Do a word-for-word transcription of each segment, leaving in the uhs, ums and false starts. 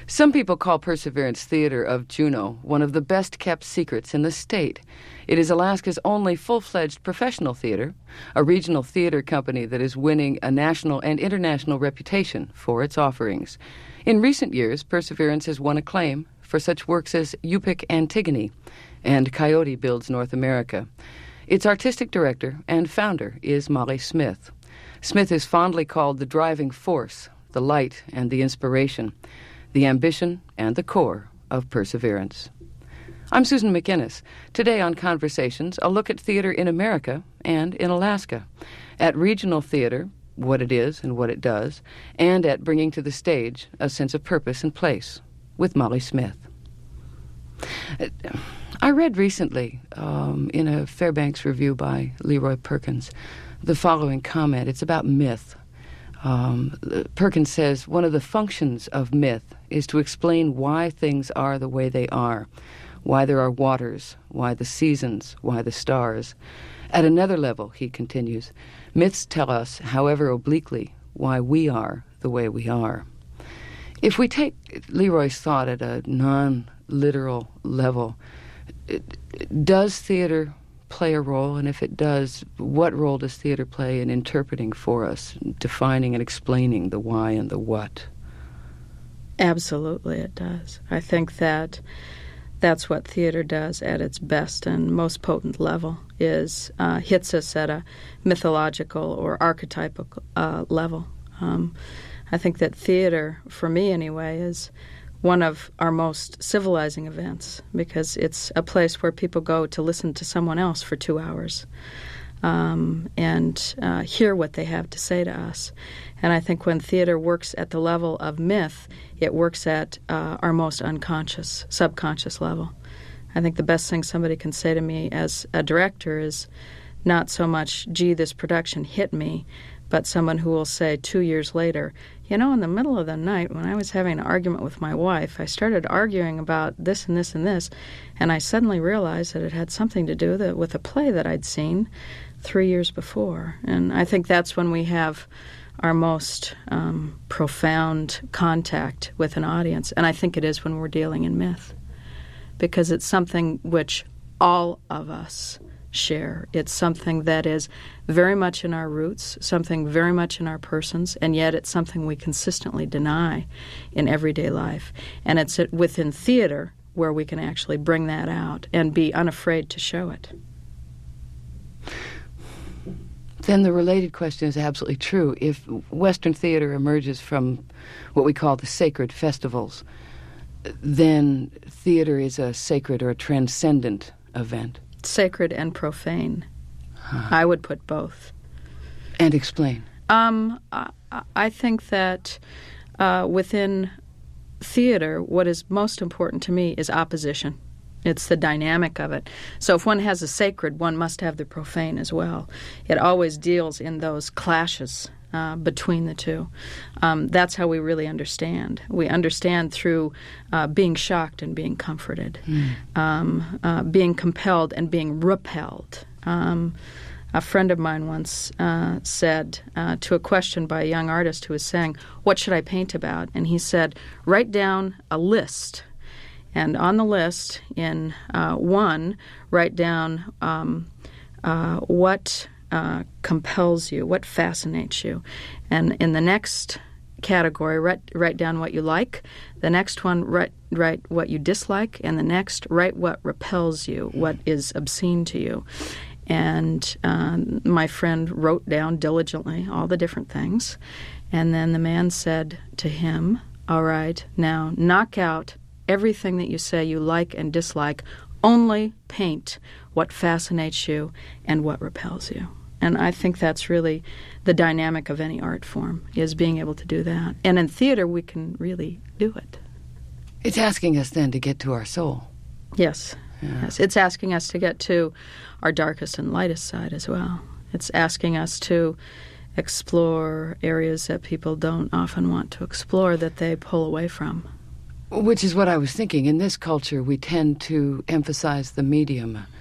Some people call Perseverance Theater of Juneau one of the best-kept secrets in the state. It is Alaska's only full-fledged professional theater, a regional theater company that is winning a national and international reputation for its offerings. In recent years, Perseverance has won acclaim for such works as Yupik Antigone and Coyote Builds North America. Its artistic director and founder is Molly Smith. Smith is fondly called the driving force, the light and the inspiration, the ambition and the core of Perseverance. I'm Susan McInnes. Today on Conversations, a look at theater in America and in Alaska, at regional theater, what it is and what it does, and at bringing to the stage a sense of purpose and place, with Molly Smith. I read recently, um, in a Fairbanks review by Leroy Perkins, the following comment. It's about myth. Um, Perkins says, one of the functions of myth is to explain why things are the way they are, why there are waters, why the seasons, why the stars. At another level, he continues, myths tell us, however obliquely, why we are the way we are. If we take Leroy's thought at a non-literal level, does theater play a role? And if it does, what role does theater play in interpreting for us, defining and explaining the why and the what? Absolutely it does. I think that that's what theater does at its best and most potent level, is uh, hits us at a mythological or archetypal uh, level. Um, I think that theater, for me anyway, is one of our most civilizing events, because it's a place where people go to listen to someone else for two hours um, and uh, hear what they have to say to us. And I think when theater works at the level of myth, it works at uh, our most unconscious, subconscious level. I think the best thing somebody can say to me as a director is not so much, gee, this production hit me, but someone who will say two years later, you know, in the middle of the night when I was having an argument with my wife, I started arguing about this and this and this, and I suddenly realized that it had something to do that with a play that I'd seen three years before. And I think that's when we have our most um, profound contact with an audience, and I think it is when we're dealing in myth, because it's something which all of us share. It's something that is very much in our roots, something very much in our persons, and yet it's something we consistently deny in everyday life. And it's within theater where we can actually bring that out and be unafraid to show it. Then the related question is absolutely true. If Western theater emerges from what we call the sacred festivals, then theater is a sacred or a transcendent event. Sacred and profane. Huh. I would put both. And explain. Um, I, I think that uh, within theater, what is most important to me is opposition. It's the dynamic of it. So if one has a sacred, one must have the profane as well. It always deals in those clashes uh, between the two. Um, that's how we really understand. We understand through uh, being shocked and being comforted, mm. um, uh, being compelled and being repelled. Um, a friend of mine once uh, said uh, to a question by a young artist who was saying, "What should I paint about?" And he said, "Write down a list. And on the list, in uh, one, write down um, uh, what uh, compels you, what fascinates you. And in the next category, write, write down what you like. The next one, write, write what you dislike. And the next, write what repels you, what is obscene to you." And um, my friend wrote down diligently all the different things. And then the man said to him, "All right, now knock out everything that you say you like and dislike, only paint what fascinates you and what repels you." And I think that's really the dynamic of any art form, is being able to do that. And in theater, we can really do it. It's asking us then to get to our soul. Yes. Yeah. Yes. It's asking us to get to our darkest and lightest side as well. It's asking us to explore areas that people don't often want to explore, that they pull away from. Which is what I was thinking. In this culture, we tend to emphasize the medium.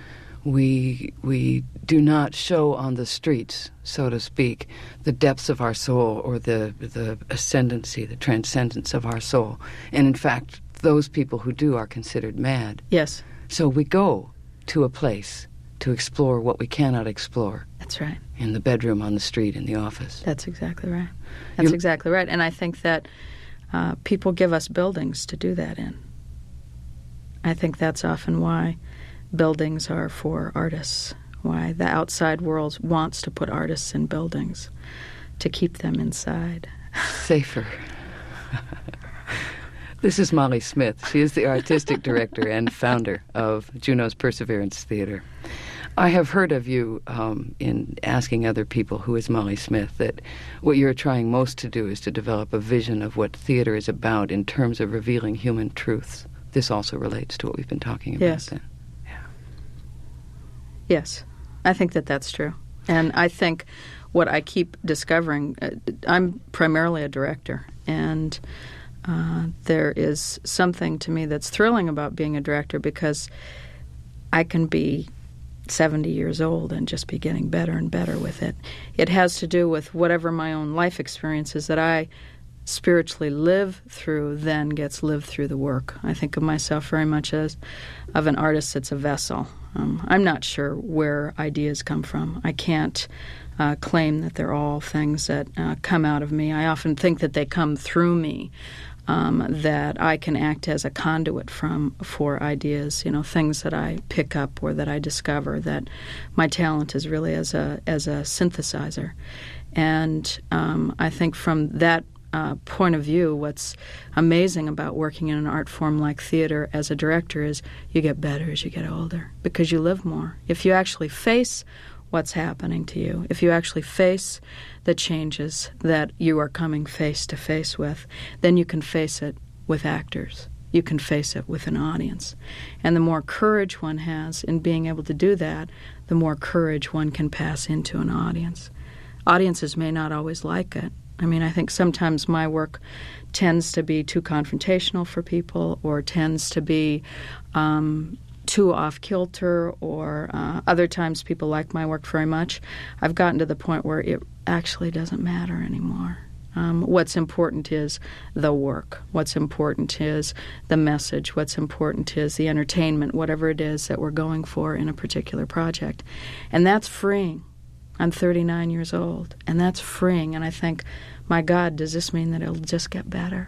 We we do not show on the streets, so to speak, the depths of our soul or the the ascendancy, the transcendence of our soul. And in fact, those people who do are considered mad. Yes. So we go to a place to explore what we cannot explore. That's right. In the bedroom, on the street, in the office. That's exactly right. That's you, exactly right. And I think that uh, people give us buildings to do that in. I think that's often why buildings are for artists, why the outside world wants to put artists in buildings, to keep them inside. Safer. This is Molly Smith. She is the artistic director and founder of Juneau's Perseverance Theater. I have heard of you um, in asking other people, who is Molly Smith, that what you're trying most to do is to develop a vision of what theater is about in terms of revealing human truths. This also relates to what we've been talking about. Yes. Then. Yeah. Yes, I think that that's true. And I think what I keep discovering, uh, I'm primarily a director, and uh, there is something to me that's thrilling about being a director, because I can be seventy years old and just be getting better and better with it. It has to do with whatever my own life experiences that I spiritually live through then gets lived through the work. I think of myself very much as of an artist that's a vessel. Um, I'm not sure where ideas come from. I can't uh, claim that they're all things that uh, come out of me. I often think that they come through me, um, that I can act as a conduit from for ideas, you know, things that I pick up or that I discover, that my talent is really as a as a synthesizer. And um, I think from that Uh, point of view, what's amazing about working in an art form like theater as a director is you get better as you get older, because you live more. If you actually face what's happening to you, if you actually face the changes that you are coming face to face with, then you can face it with actors. You can face it with an audience. And the more courage one has in being able to do that, the more courage one can pass into an audience. Audiences may not always like it. I mean, I think sometimes my work tends to be too confrontational for people, or tends to be um, too off-kilter, or uh, other times people like my work very much. I've gotten to the point where it actually doesn't matter anymore. Um, what's important is the work. What's important is the message. What's important is the entertainment, whatever it is that we're going for in a particular project. And that's freeing. I'm thirty-nine years old, and that's freeing. And I think, my God, does this mean that it'll just get better?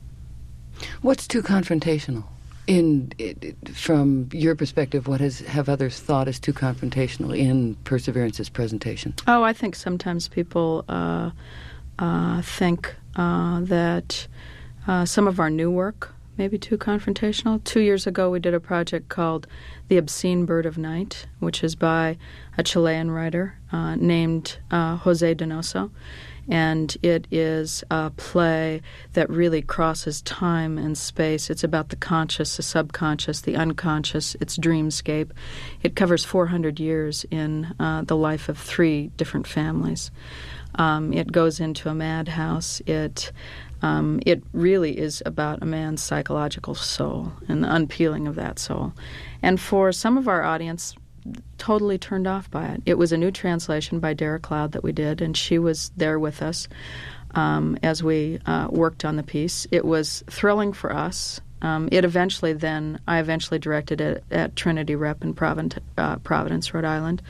What's too confrontational? In it, it, from your perspective, what has have others thought is too confrontational in Perseverance's presentation? Oh, I think sometimes people uh, uh, think uh, that uh, some of our new work may be too confrontational. Two years ago, we did a project called The Obscene Bird of Night, which is by a Chilean writer uh, named uh, Jose Donoso. And it is a play that really crosses time and space. It's about the conscious, the subconscious, the unconscious. It's dreamscape. It covers four hundred years in uh, the life of three different families. Um, it goes into a madhouse. It um, it really is about a man's psychological soul and the unpeeling of that soul. And for some of our audience, totally turned off by it. It was a new translation by Dara Cloud that we did, and she was there with us um, as we uh, worked on the piece. It was thrilling for us. Um, it eventually then, I eventually directed it at Trinity Rep in Providence, uh, Providence, Rhode Island,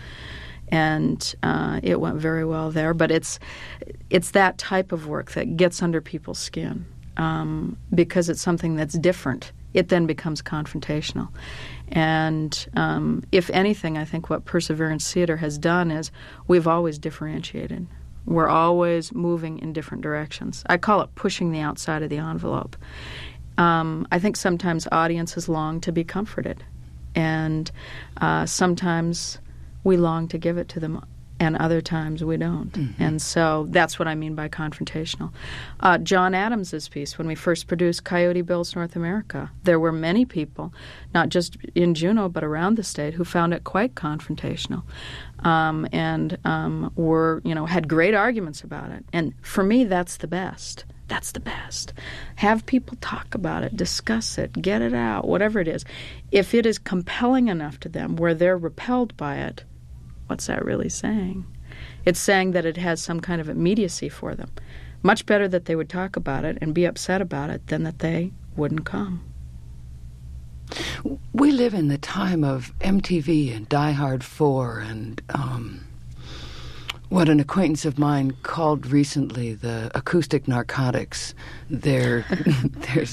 and uh, it went very well there. But it's it's that type of work that gets under people's skin um, because it's something that's different. It then becomes confrontational. And um, if anything, I think what Perseverance Theater has done is we've always differentiated. We're always moving in different directions. I call it pushing the outside of the envelope. Um, I think sometimes audiences long to be comforted, and uh, sometimes we long to give it to them, and other times we don't. Mm-hmm. And so that's what I mean by confrontational. Uh, John Adams's piece, when we first produced Coyote Bill's North America, there were many people, not just in Juneau but around the state, who found it quite confrontational, um, and um, were, you know, had great arguments about it. And for me, that's the best. That's the best. Have people talk about it, discuss it, get it out, whatever it is. If it is compelling enough to them where they're repelled by it, what's that really saying? It's saying that it has some kind of immediacy for them. Much better that they would talk about it and be upset about it than that they wouldn't come. We live in the time of M T V and Die Hard four and um, what an acquaintance of mine called recently the acoustic narcotics. There, there's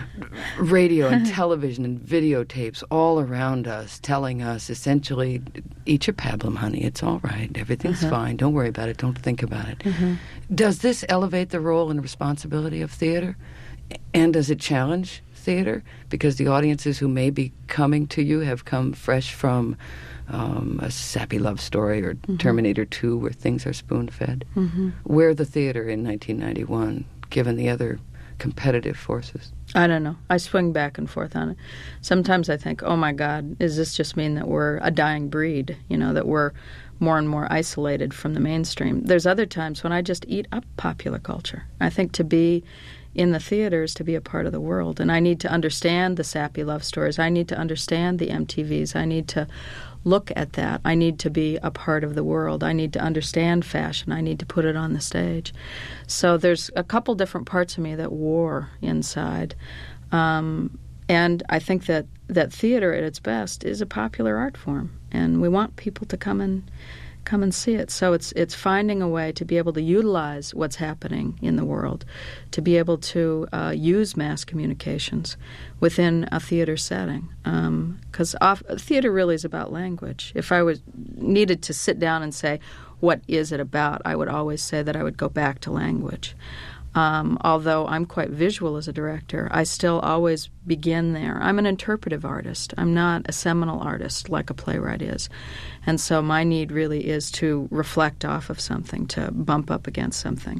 radio and television and videotapes all around us telling us essentially, eat your pablum, honey, it's all right, everything's uh-huh. fine, don't worry about it, don't think about it. Uh-huh. Does this elevate the role and responsibility of theater? And does it challenge theater? Because the audiences who may be coming to you have come fresh from um, a sappy love story or mm-hmm. Terminator two where things are spoon-fed. Mm-hmm. Where the theater in nineteen ninety-one, given the other competitive forces? I don't know. I swing back and forth on it. Sometimes I think, oh my God, does this just mean that we're a dying breed? You know, that we're more and more isolated from the mainstream. There's other times when I just eat up popular culture. I think to be in the theaters to be a part of the world. And I need to understand the sappy love stories. I need to understand the M T Vs. I need to look at that. I need to be a part of the world. I need to understand fashion. I need to put it on the stage. So there's a couple different parts of me that war inside. Um, and I think that, that theater at its best is a popular art form. And we want people to come and come and see it. So it's it's finding a way to be able to utilize what's happening in the world, to be able to uh, use mass communications within a theater setting. Because um, theater really is about language. If I was needed to sit down and say, what is it about, I would always say that I would go back to language. Um, although I'm quite visual as a director, I still always begin there. I'm an interpretive artist. I'm not a seminal artist like a playwright is. And so my need really is to reflect off of something, to bump up against something.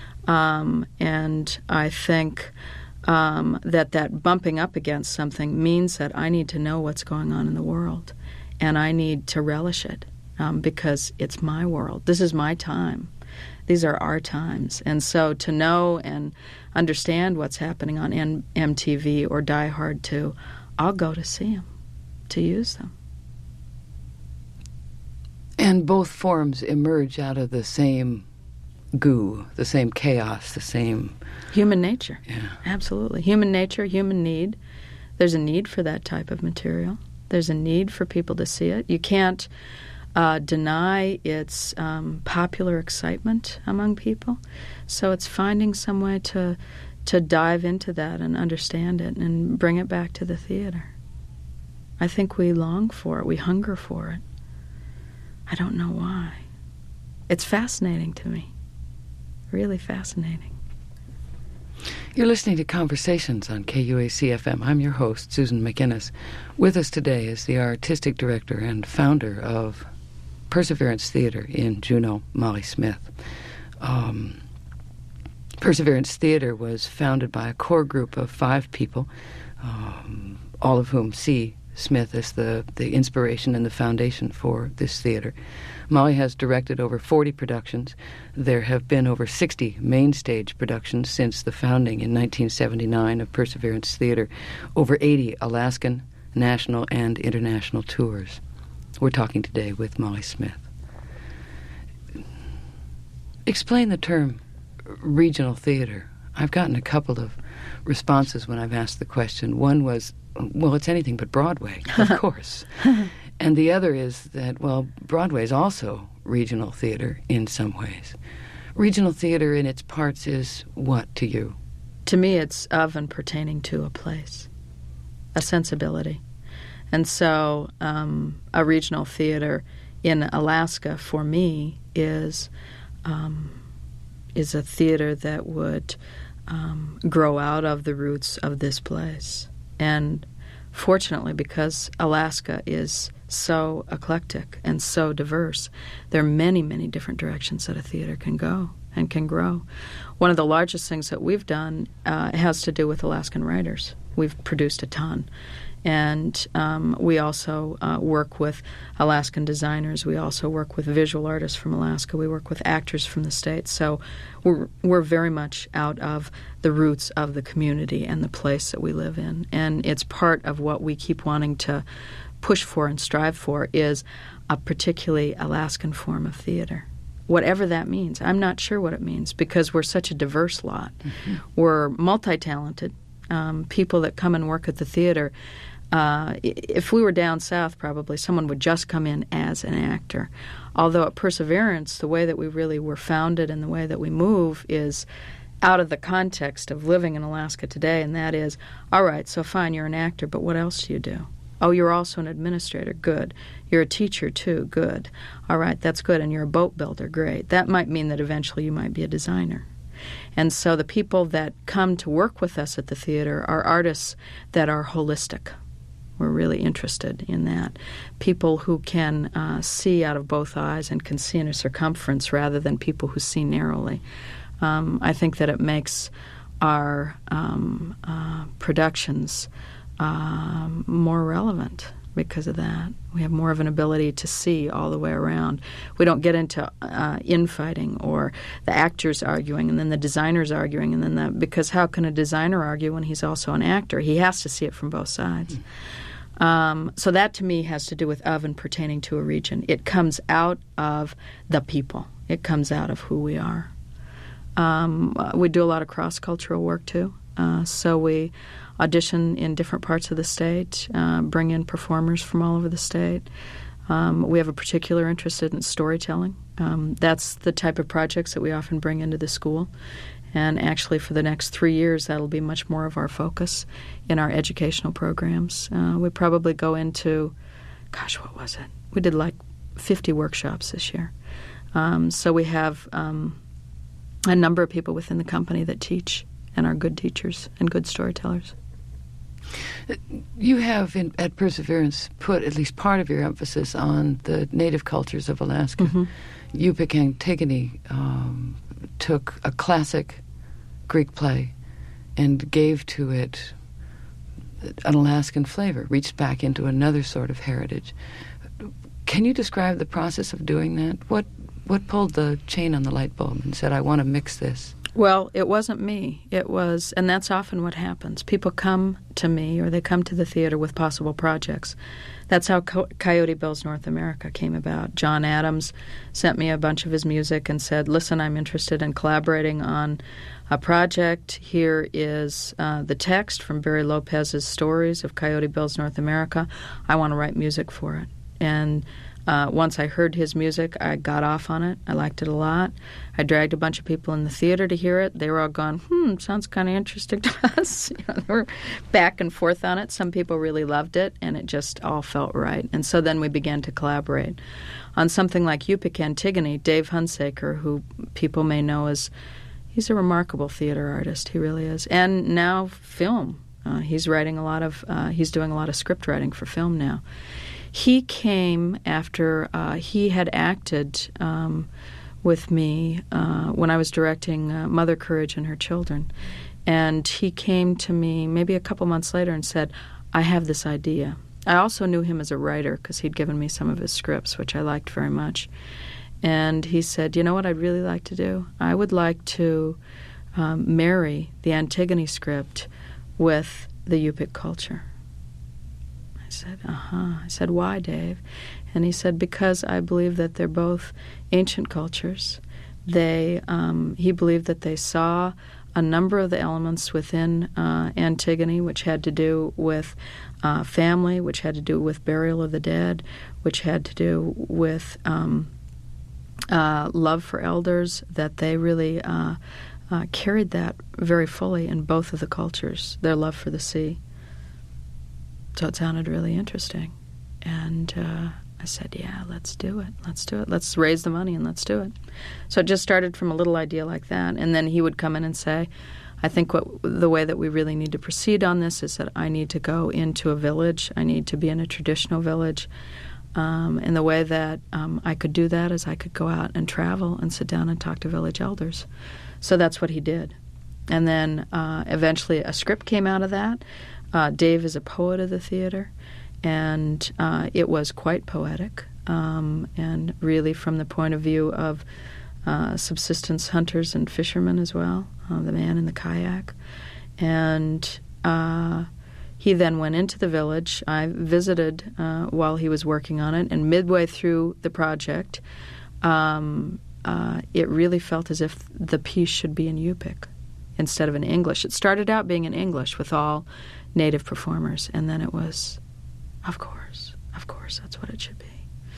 Um, and I think um, that that bumping up against something means that I need to know what's going on in the world. And I need to relish it um, because it's my world. This is my time. These are our times. And so to know and understand what's happening on M T V or Die Hard two, I'll go to see them, to use them. And both forms emerge out of the same goo, the same chaos, the same... Human nature. Yeah. Absolutely. Human nature, human need. There's a need for that type of material. There's a need for people to see it. You can't... Uh, deny its um, popular excitement among people. So it's finding some way to to dive into that and understand it and bring it back to the theater. I think we long for it. We hunger for it. I don't know why. It's fascinating to me. Really fascinating. You're listening to Conversations on K U A C F M. I'm your host, Susan McInnes. With us today is the artistic director and founder of Perseverance Theater in Juneau, Molly Smith. Um, Perseverance Theater was founded by a core group of five people, um, all of whom see Smith as the, the inspiration and the foundation for this theater. Molly has directed over forty productions. There have been over sixty main stage productions since the founding in nineteen seventy-nine of Perseverance Theater, over eighty Alaskan, national, and international tours. We're talking today with Molly Smith. Explain the term regional theater. I've gotten a couple of responses when I've asked the question. One was, well, it's anything but Broadway, of course. And the other is that, well, Broadway is also regional theater in some ways. Regional theater in its parts is what to you? To me, it's of and pertaining to a place, a sensibility. And so um, a regional theater in Alaska, for me, is um, is a theater that would um, grow out of the roots of this place. And fortunately, because Alaska is so eclectic and so diverse, there are many, many different directions that a theater can go. and can grow. One of the largest things that we've done uh, has to do with Alaskan writers. We've produced a ton. And um, we also uh, work with Alaskan designers. We also work with visual artists from Alaska. We work with actors from the States. So we're, we're very much out of the roots of the community and the place that we live in. And it's part of what we keep wanting to push for and strive for is a particularly Alaskan form of theater. Whatever that means. I'm not sure what it means because we're such a diverse lot. Mm-hmm. We're multi-talented. Um, people that come and work at the theater. Uh, if we were down south, probably someone would just come in as an actor. Although at Perseverance, the way that we really were founded and the way that we move is out of the context of living in Alaska today, and that is, all right, so fine, you're an actor, but what else do you do? Oh, you're also an administrator. Good. You're a teacher, too. Good. All right, that's good. And you're a boat builder. Great. That might mean that eventually you might be a designer. And so the people that come to work with us at the theater are artists that are holistic. We're really interested in that. People who can uh, see out of both eyes and can see in a circumference rather than people who see narrowly. Um, I think that it makes our um, uh, productions uh, more relevant because of that. We have more of an ability to see all the way around. We don't get into uh, infighting or the actors arguing and then the designers arguing and then the, because how can a designer argue when he's also an actor? He has to see it from both sides. Mm. Um, so that to me has to do with of and pertaining to a region. It comes out of the people. It comes out of who we are. Um, we do a lot of cross-cultural work too. Uh, so we audition in different parts of the state, uh, bring in performers from all over the state. Um, we have a particular interest in storytelling. Um, that's the type of projects that we often bring into the school. And actually for the next three years, that'll be much more of our focus in our educational programs. Uh, we probably go into, gosh, what was it? We did like fifty workshops this year. Um, so we have um, a number of people within the company that teach and are good teachers and good storytellers. You have, in, at Perseverance, put at least part of your emphasis on the native cultures of Alaska. Mm-hmm. Yupik Antigone um, took a classic Greek play and gave to it an Alaskan flavor, reached back into another sort of heritage. Can you describe the process of doing that? What what pulled the chain on the light bulb and said, I want to mix this? Well, it wasn't me. It was, and that's often what happens. People come to me or they come to the theater with possible projects. That's how Co- Coyote Bills North America came about. John Adams sent me a bunch of his music and said, listen, I'm interested in collaborating on a project. Here is uh, the text from Barry Lopez's stories of Coyote Bills North America. I want to write music for it. And Uh, once I heard his music, I got off on it. I liked it a lot. I dragged a bunch of people in the theater to hear it. They were all going, hmm, sounds kind of interesting to us. You know, they were back and forth on it. Some people really loved it, and it just all felt right. And so then we began to collaborate. On something like Yupik Antigone, Dave Hunsaker, who people may know as, he's a remarkable theater artist. He really is. And now film. Uh, he's writing a lot of, uh, he's doing a lot of script writing for film now. He came after uh, he had acted um, with me uh, when I was directing uh, Mother Courage and Her Children. And he came to me maybe a couple months later and said, I have this idea. I also knew him as a writer because he'd given me some of his scripts, which I liked very much. And he said, you know what I'd really like to do? I would like to um, marry the Antigone script with the Yupik culture. I said, uh-huh. I said, why, Dave? And he said, because I believe that they're both ancient cultures. They, um, he believed that they saw a number of the elements within uh, Antigone, which had to do with uh, family, which had to do with burial of the dead, which had to do with um, uh, love for elders, that they really uh, uh, carried that very fully in both of the cultures, their love for the sea. So it sounded really interesting. And uh, I said, yeah, let's do it. Let's do it. Let's raise the money and let's do it. So it just started from a little idea like that. And then he would come in and say, I think what the way that we really need to proceed on this is that I need to go into a village. I need to be in a traditional village. Um, and the way that um, I could do that is I could go out and travel and sit down and talk to village elders. So that's what he did. And then uh, eventually a script came out of that. Uh, Dave is a poet of the theater, and uh, it was quite poetic, um, and really from the point of view of uh, subsistence hunters and fishermen as well, uh, the man in the kayak. And uh, he then went into the village. I visited uh, while he was working on it, and midway through the project, um, uh, it really felt as if the piece should be in Yupik instead of in English. It started out being in English with all native performers, and then it was, of course, of course, that's what it should be.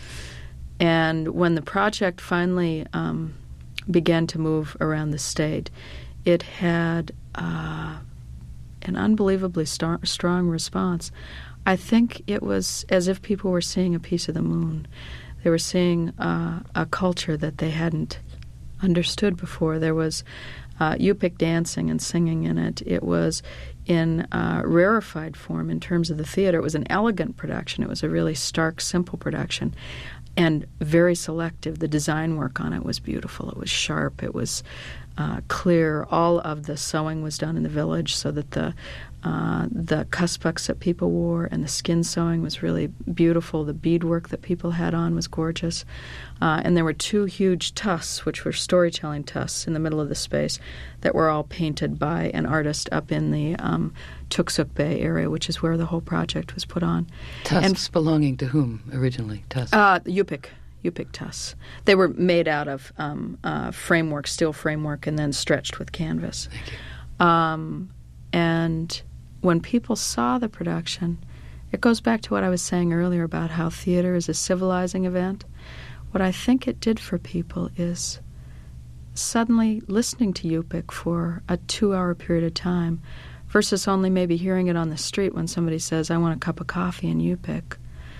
And when the project finally um, began to move around the state, it had uh, an unbelievably star- strong response. I think it was as if people were seeing a piece of the moon. They were seeing uh, a culture that they hadn't understood before. There was uh, Yupik dancing and singing in it. It was in uh, rarefied form in terms of the theater. It was an elegant production. It was a really stark, simple production, and very selective. The design work on it was beautiful. It was sharp. It was uh, clear. All of the sewing was done in the village, so that the uh, the kuspuks that people wore and the skin sewing was really beautiful. The beadwork that people had on was gorgeous. Uh, and there were two huge tusks, which were storytelling tusks, in the middle of the space that were all painted by an artist up in the um, Tuksuk Bay area, which is where the whole project was put on. Tusks and, belonging to whom originally? Tusks? Uh, Yupik. Yupik tusks. They were made out of um, uh, framework, steel framework, and then stretched with canvas. Thank you. Um, and when people saw the production, it goes back to what I was saying earlier about how theater is a civilizing event. What I think it did for people is suddenly listening to Yupik for a two-hour period of time versus only maybe hearing it on the street when somebody says, I want a cup of coffee in Yupik.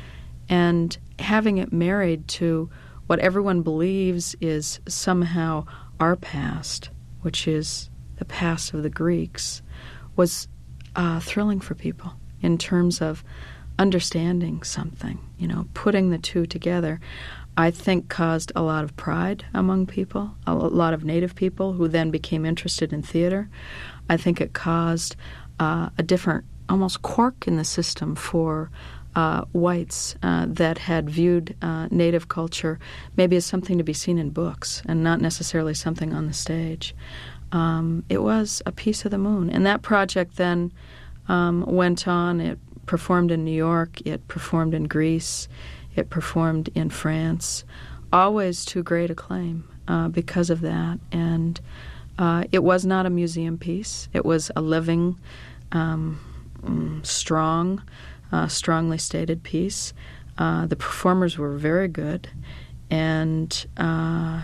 And having it married to what everyone believes is somehow our past, which is the past of the Greeks, was uh, thrilling for people in terms of understanding something, you know, putting the two together. I think caused a lot of pride among people, a lot of native people who then became interested in theater. I think it caused uh, a different, almost quirk in the system for uh, whites uh, that had viewed uh, native culture maybe as something to be seen in books and not necessarily something on the stage. Um, it was a piece of the moon. And that project then um, went on. It performed in New York. It performed in Greece. It performed in France, always to great acclaim uh, because of that. And uh, it was not a museum piece. It was a living, um, strong, uh, strongly stated piece. Uh, the performers were very good. And uh,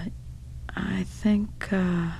I think uh,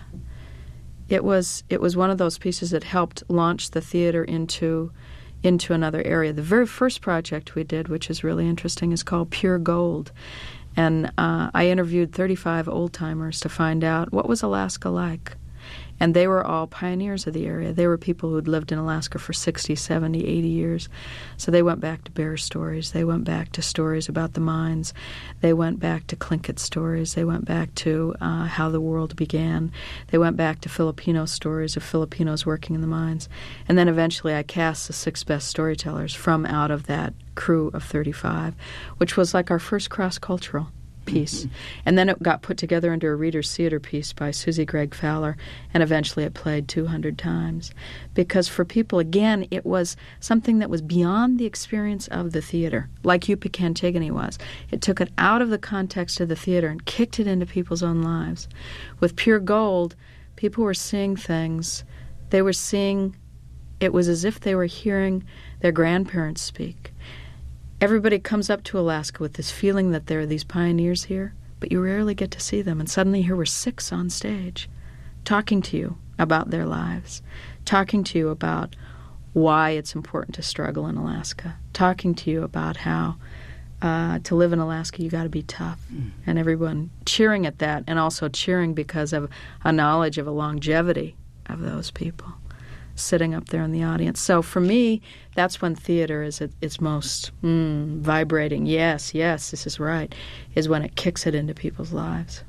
it was it was one of those pieces that helped launch the theater into into another area. The very first project we did, which is really interesting, is called Pure Gold. And uh, I interviewed thirty-five old-timers to find out what was Alaska like. And they were all pioneers of the area. They were people who'd lived in Alaska for sixty, seventy, eighty years. So they went back to bear stories. They went back to stories about the mines. They went back to Tlingit stories. They went back to uh, how the world began. They went back to Filipino stories of Filipinos working in the mines. And then eventually I cast the six best storytellers from out of that crew of thirty-five, which was like our first cross-cultural piece. Mm-hmm. And then it got put together into a Reader's Theater piece by Susie Gregg Fowler, and eventually it played two hundred times. Because for people, again, it was something that was beyond the experience of the theater, like Yupik Antigone was. It took it out of the context of the theater and kicked it into people's own lives. With Pure Gold, people were seeing things. They were seeing, it was as if they were hearing their grandparents speak. Everybody comes up to Alaska with this feeling that there are these pioneers here, but you rarely get to see them. And suddenly here were six on stage talking to you about their lives, talking to you about why it's important to struggle in Alaska, talking to you about how uh, to live in Alaska you got to be tough. Mm. And everyone cheering at that, and also cheering because of a knowledge of a longevity of those people. sitting up there in the audience. So for me, that's when theater is at its most mm, vibrating. Yes, yes, this is right, is when it kicks it into people's lives.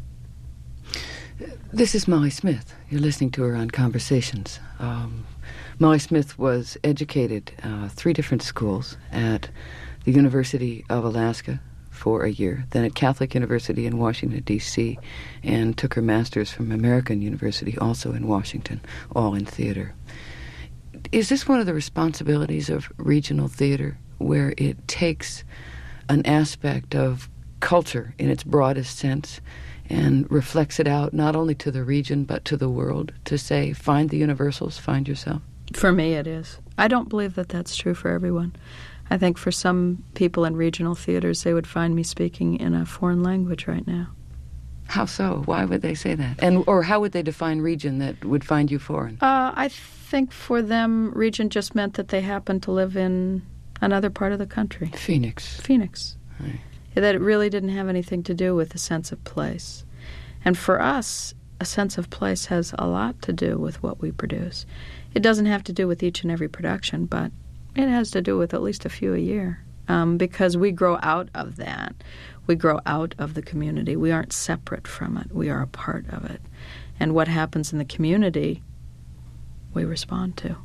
This is Molly Smith. You're listening to her on Conversations. Um, Molly Smith was educated uh, three different schools, at the University of Alaska for a year, then at Catholic University in Washington, D C, and took her master's from American University, also in Washington, all in theater. Is this one of the responsibilities of regional theater, where it takes an aspect of culture in its broadest sense and reflects it out not only to the region but to the world, to say, find the universals, find yourself? For me, it is. I don't believe that that's true for everyone. I think for some people in regional theaters, they would find me speaking in a foreign language right now. How so? Why would they say that? And or how would they define region that would find you foreign? Uh, I think for them, region just meant that they happened to live in another part of the country. Phoenix. Phoenix. Right. That it really didn't have anything to do with a sense of place. And for us, a sense of place has a lot to do with what we produce. It doesn't have to do with each and every production, but it has to do with at least a few a year, um, because we grow out of that. We grow out of the community. We aren't separate from it. We are a part of it. And what happens in the community, we respond to.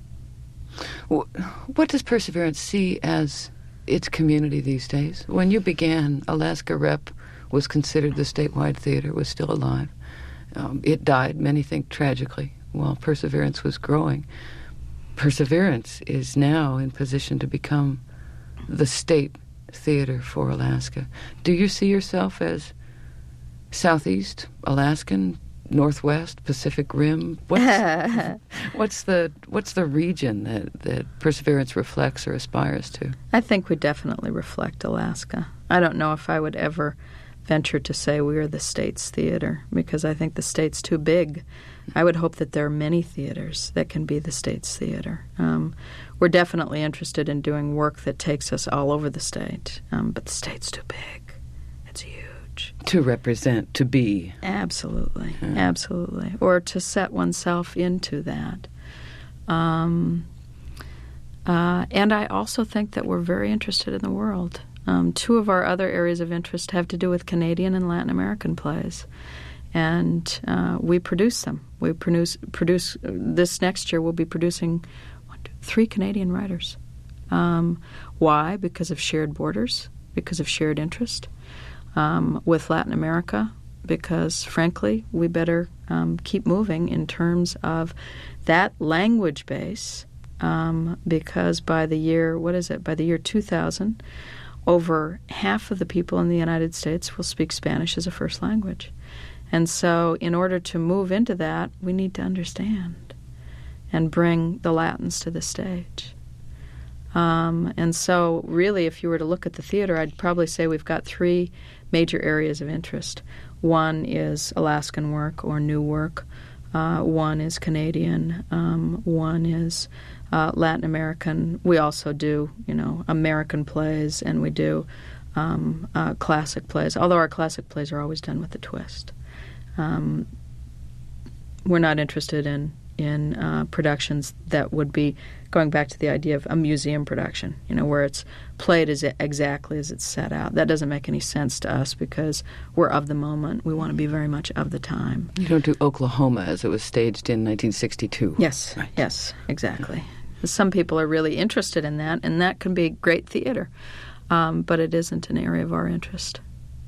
What does Perseverance see as its community these days? When you began, Alaska Rep was considered the statewide theater, was still alive. Um, it died, many think tragically, while Perseverance was growing. Perseverance is now in position to become the state theater for Alaska. Do you see yourself as Southeast, Alaskan, Northwest, Pacific Rim? What's, what's the what's the region that, that Perseverance reflects or aspires to? I think we definitely reflect Alaska. I don't know if I would ever venture to say we are the state's theater, because I think the state's too big. I would hope that there are many theaters that can be the state's theater. Um, we're definitely interested in doing work that takes us all over the state, um, but the state's too big. It's huge. To represent, to be. Absolutely, yeah. absolutely. Or to set oneself into that. Um, uh, and I also think that we're very interested in the world. Um, two of our other areas of interest have to do with Canadian and Latin American plays, and uh, we produce them. We produce, produce this next year we'll be producing one, two, three Canadian writers. Um, why? Because of shared borders, because of shared interest. Um, with Latin America, because, frankly, we better um, keep moving in terms of that language base, um, because by the year, what is it, by the year two thousand, over half of the people in the United States will speak Spanish as a first language. And so in order to move into that, we need to understand and bring the Latins to the stage. Um, and so really, if you were to look at the theater, I'd probably say we've got three major areas of interest. One is Alaskan work or new work. Uh, one is Canadian. Um, one is uh, Latin American. We also do, you know, American plays, and we do um, uh, classic plays, although our classic plays are always done with a twist. Um, we're not interested in in uh, productions that would be going back to the idea of a museum production, you know, where it's played as exactly as it's set out. That doesn't make any sense to us because we're of the moment. We want to be very much of the time. You don't do Oklahoma as it was staged in nineteen sixty-two. Yes, right. yes, exactly. Some people are really interested in that, and that can be great theater, um, but it isn't an area of our interest.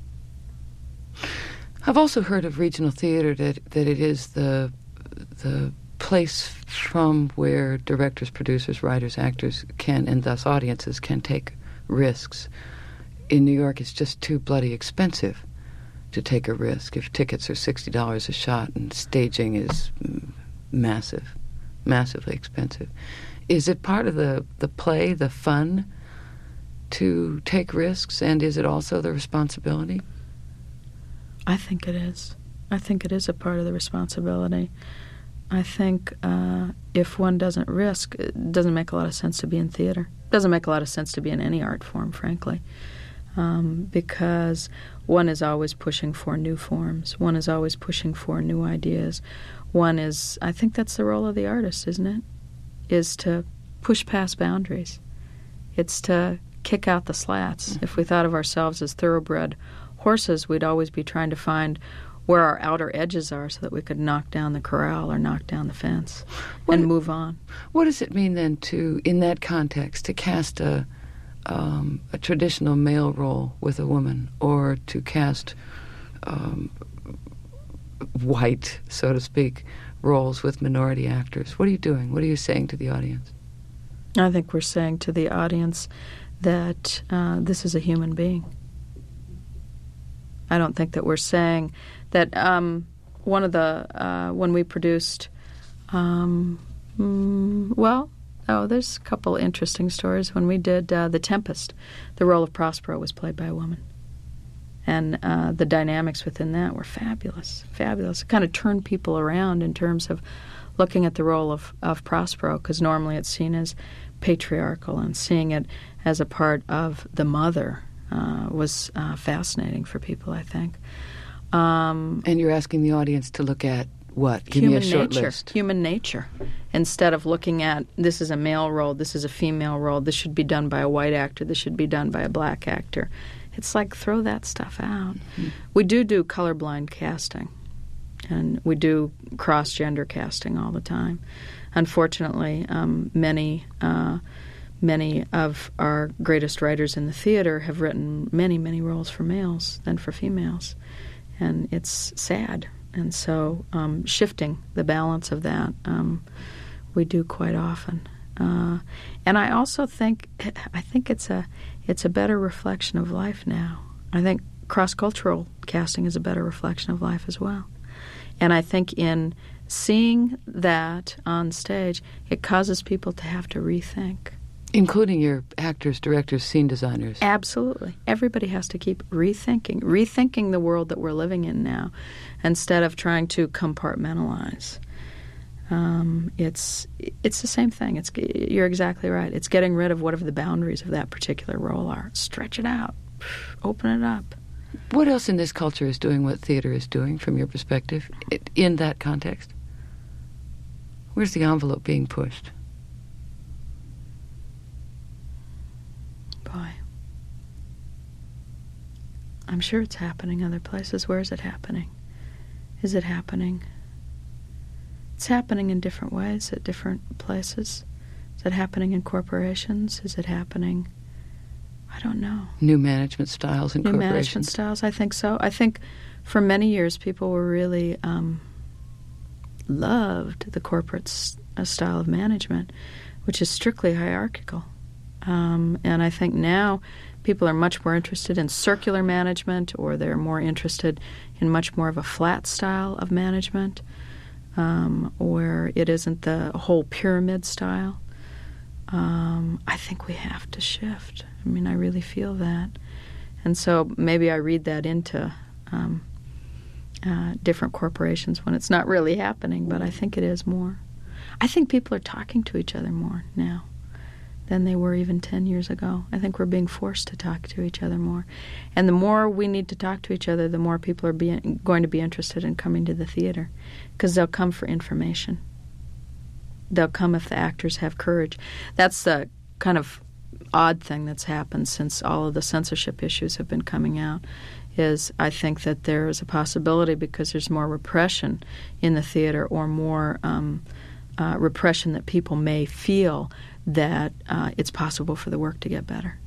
I've also heard of regional theater that, that it is the the place from where directors, producers, writers, actors can, and thus audiences, can take risks. In New York, it's just too bloody expensive to take a risk if tickets are sixty dollars a shot and staging is massive, massively expensive. Is it part of the, the play, the fun, to take risks, and is it also the responsibility? I think it is. I think it is a part of the responsibility. I think uh, if one doesn't risk, it doesn't make a lot of sense to be in theater. It doesn't make a lot of sense to be in any art form, frankly. um, because one is always pushing for new forms. One is always pushing for new ideas. One is, I think that's the role of the artist, isn't it? Is to push past boundaries. It's to kick out the slats. Mm-hmm. If we thought of ourselves as thoroughbred horses, we'd always be trying to find where our outer edges are so that we could knock down the corral or knock down the fence what, and move on. What does it mean then to, in that context, to cast a um, a traditional male role with a woman, or to cast um, white, so to speak, roles with minority actors? What are you doing? What are you saying to the audience? I think we're saying to the audience that uh, this is a human being. I don't think that we're saying that um, one of the, uh, when we produced, um, mm, well, oh, there's a couple interesting stories. When we did uh, The Tempest, the role of Prospero was played by a woman. And uh, the dynamics within that were fabulous, fabulous. It kind of turned people around in terms of looking at the role of, of Prospero, because normally it's seen as patriarchal, and seeing it as a part of the mother uh, was uh, fascinating for people, I think. Um, and you're asking the audience to look at what? Give human me a short nature, list. Human nature. Instead of looking at, this is a male role, this is a female role, this should be done by a white actor, this should be done by a black actor. It's like, throw that stuff out. Mm-hmm. We do do colorblind casting, and we do cross-gender casting all the time. Unfortunately, um, many uh, many of our greatest writers in the theater have written many, many roles for males than for females, and it's sad. And so um, shifting the balance of that, um, we do quite often. Uh, and I also think I think it's a it's a better reflection of life now. I think cross-cultural casting is a better reflection of life as well. And I think in seeing that on stage, it causes people to have to rethink. Including your actors, directors, scene designers. Absolutely. Everybody has to keep rethinking, rethinking the world that we're living in now, instead of trying to compartmentalize. Um, it's it's the same thing. It's you're exactly right. It's getting rid of whatever the boundaries of that particular role are. Stretch it out. Open it up. What else in this culture is doing what theater is doing, from your perspective, in that context? Where's the envelope being pushed? Boy. I'm sure it's happening other places. Where is it happening? Is it happening? It's happening in different ways at different places. Is it happening in corporations? Is it happening... I don't know. New management styles in New corporations? New management styles, I think so. I think for many years people were really um, loved the corporate s- style of management, which is strictly hierarchical. Um, and I think now people are much more interested in circular management, or they're more interested in much more of a flat style of management, um, where it isn't the whole pyramid style. Um, I think we have to shift. I mean, I really feel that. And so maybe I read that into um, uh, different corporations when it's not really happening, but I think it is more. I think people are talking to each other more now than they were even ten years ago. I think we're being forced to talk to each other more. And the more we need to talk to each other, the more people are being, going to be interested in coming to the theater, because they'll come for information. They'll come if the actors have courage. That's the kind of odd thing that's happened since all of the censorship issues have been coming out, is I think that there is a possibility, because there's more repression in the theater, or more um, uh, repression that people may feel, that uh, it's possible for the work to get better.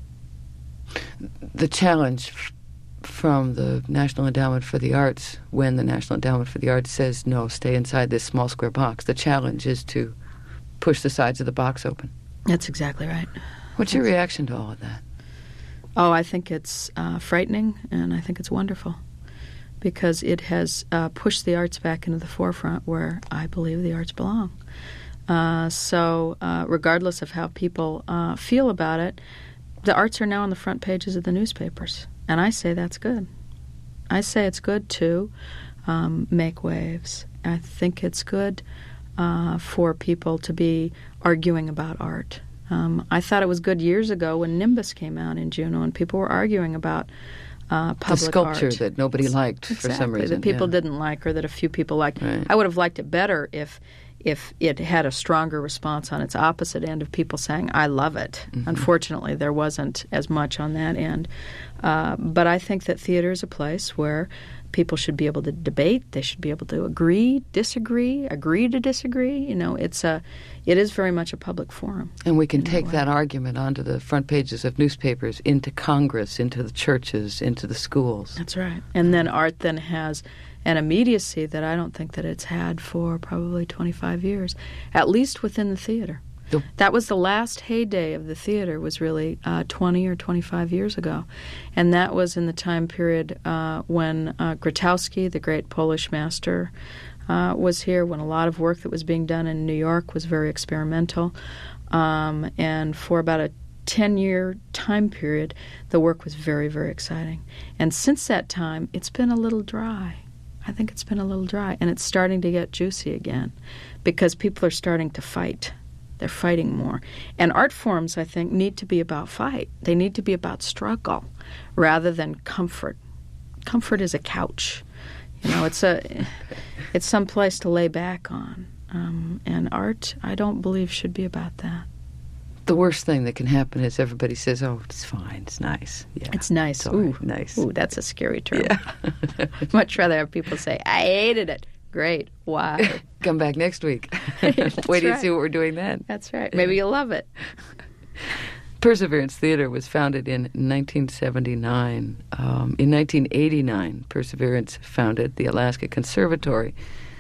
The challenge from the National Endowment for the Arts, when the National Endowment for the Arts says, no, stay inside this small square box, the challenge is to push the sides of the box open. That's exactly right. What's your reaction to all of that? Oh, I think it's uh, frightening, and I think it's wonderful, because it has uh, pushed the arts back into the forefront where I believe the arts belong. Uh, so uh, regardless of how people uh, feel about it, the arts are now on the front pages of the newspapers, and I say that's good. I say it's good to um, make waves. I think it's good uh, for people to be arguing about art. Um, I thought it was good years ago when Nimbus came out in Juneau and people were arguing about uh, public the sculpture art. that nobody liked exactly, for some reason. that people yeah. didn't like or that a few people liked. Right. I would have liked it better if if it had a stronger response on its opposite end of people saying, I love it. Mm-hmm. Unfortunately, there wasn't as much on that end. Uh, but I think that theater is a place where people should be able to debate. They should be able to agree, disagree, agree to disagree. You know, it's a, it is very much a public forum. And we can take that argument onto the front pages of newspapers, into Congress, into the churches, into the schools. That's right. And then art then has an immediacy that I don't think that it's had for probably twenty-five years, at least within the theater. The, that was the last heyday of the theater, was really uh, twenty or twenty-five years ago. And that was in the time period uh, when uh, Grotowski, the great Polish master, uh, was here, when a lot of work that was being done in New York was very experimental. Um, and for about a ten-year time period, the work was very, very exciting. And since that time, it's been a little dry. I think it's been a little dry. And it's starting to get juicy again because people are starting to fight. They're fighting more. And art forms, I think, need to be about fight. They need to be about struggle rather than comfort. Comfort is a couch. You know, it's a, it's some place to lay back on. Um, and art, I don't believe, should be about that. The worst thing that can happen is everybody says, oh, it's fine, it's nice. Yeah, it's nice. It's Ooh, right. Nice. Ooh, that's a scary term. Yeah. I'd much rather have people say, I hated it. Great. Why? Come back next week. Wait till you right. see what we're doing then. That's right. Maybe you'll love it. Perseverance Theater was founded in nineteen seventy-nine. Um, in nineteen eighty-nine, Perseverance founded the Alaska Conservatory.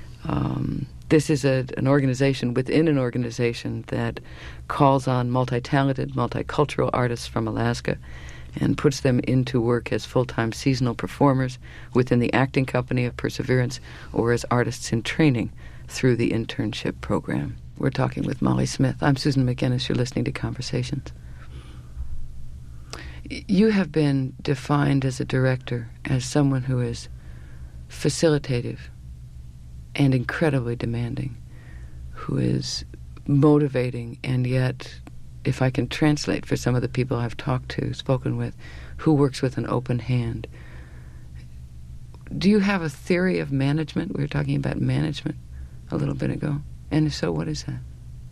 Um, this is a, an organization within an organization that calls on multi-talented, multicultural artists from Alaska and puts them into work as full-time seasonal performers within the acting company of Perseverance or as artists in training through the internship program. We're talking with Molly Smith. I'm Susan McGinnis. You're listening to Conversations. You have been defined as a director as someone who is facilitative and incredibly demanding, who is motivating and yet, if I can translate for some of the people I've talked to, spoken with, who works with an open hand. Do you have a theory of management? We were talking about management a little bit ago. And if so, what is that?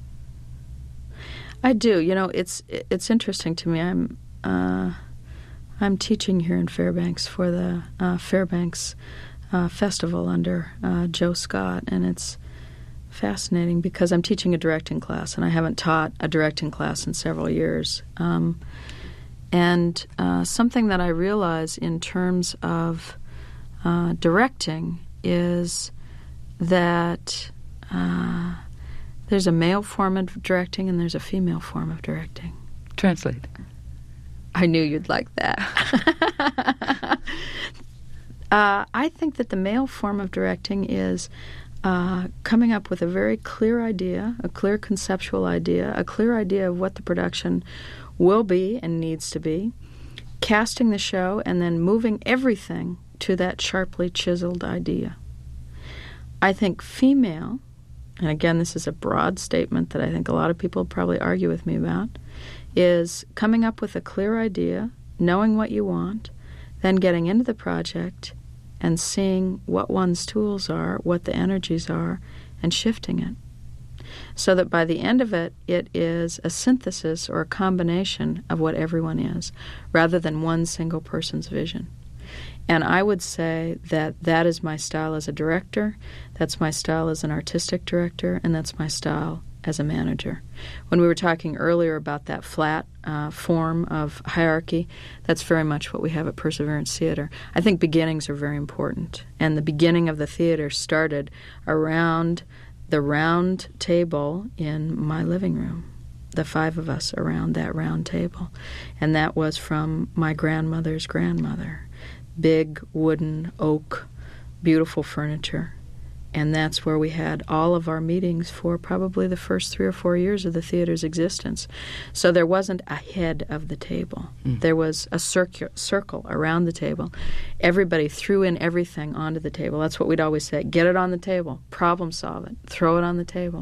I do. You know, it's it's interesting to me. I'm uh, I'm teaching here in Fairbanks for the uh, Fairbanks uh, Festival under uh, Joe Scott, and it's fascinating because I'm teaching a directing class, and I haven't taught a directing class in several years. Um, and uh, something that I realize in terms of uh, directing is that uh, there's a male form of directing and there's a female form of directing. Translate. I knew you'd like that. uh, I think that the male form of directing is Uh, coming up with a very clear idea, a clear conceptual idea, a clear idea of what the production will be and needs to be, casting the show, and then moving everything to that sharply chiseled idea. I think female, and again this is a broad statement that I think a lot of people probably argue with me about, is coming up with a clear idea, knowing what you want, then getting into the project and seeing what one's tools are, what the energies are, and shifting it. So that by the end of it, it is a synthesis or a combination of what everyone is, rather than one single person's vision. And I would say that that is my style as a director, that's my style as an artistic director, and that's my style as a manager. When we were talking earlier about that flat uh, form of hierarchy, that's very much what we have at Perseverance Theater. I think beginnings are very important, and the beginning of the theater started around the round table in my living room, the five of us around that round table, and that was from my grandmother's grandmother. Big wooden oak, beautiful furniture. And that's where we had all of our meetings for probably the first three or four years of the theater's existence. So there wasn't a head of the table. Mm. There was a circu- circle around the table. Everybody threw in everything onto the table. That's what we'd always say. Get it on the table. Problem solve it. Throw it on the table.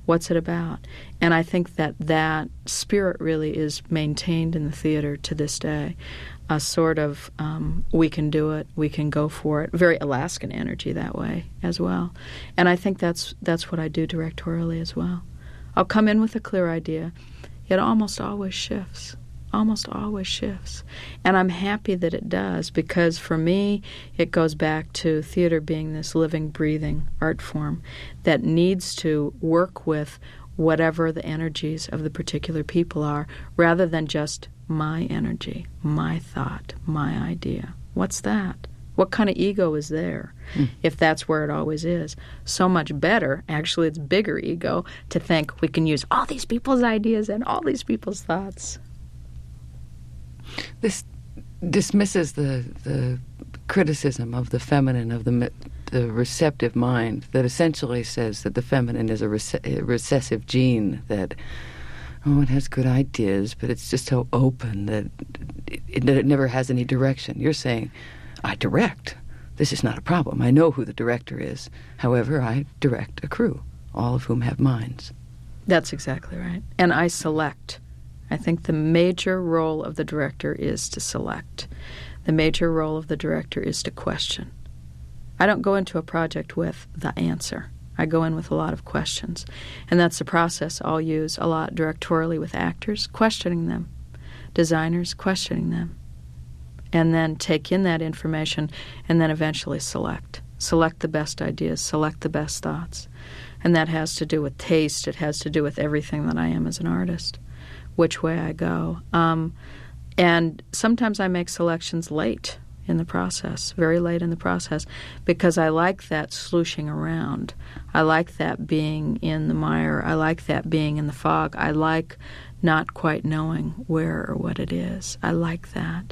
What's it about? And I think that that spirit really is maintained in the theater to this day. A sort of, um, we can do it, we can go for it. Very Alaskan energy that way as well. And I think that's that's what I do directorially as well. I'll come in with a clear idea. It almost always shifts. Almost always shifts. And I'm happy that it does, because for me, it goes back to theater being this living, breathing art form that needs to work with whatever the energies of the particular people are, rather than just my energy, my thought, my idea. What's that? What kind of ego is there, mm. if that's where it always is? So much better, actually, it's bigger ego to think we can use all these people's ideas and all these people's thoughts. This dismisses the the criticism of the feminine, of the the receptive mind, that essentially says that the feminine is a, rec- a recessive gene, that, oh, it has good ideas, but it's just so open that it, it, that it never has any direction. You're saying, I direct. This is not a problem. I know who the director is. However, I direct a crew, all of whom have minds. That's exactly right. And I select. I think the major role of the director is to select. The major role of the director is to question. I don't go into a project with the answer. I go in with a lot of questions. And that's the process I'll use a lot directorially with actors, questioning them, designers, questioning them, and then take in that information and then eventually select. Select the best ideas, select the best thoughts. And that has to do with taste. It has to do with everything that I am as an artist, which way I go. Um, and sometimes I make selections late in the process, very late in the process, because I like that slooshing around. I like that being in the mire. I like that being in the fog. I like not quite knowing where or what it is. I like that